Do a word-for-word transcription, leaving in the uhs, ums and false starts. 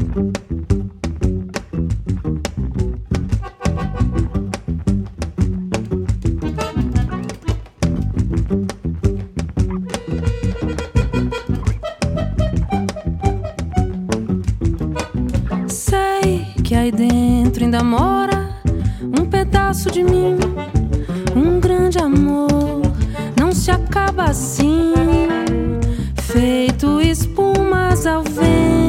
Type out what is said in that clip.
Que aí dentro ainda mora um pedaço de mim, um grande amor. Não se acaba assim.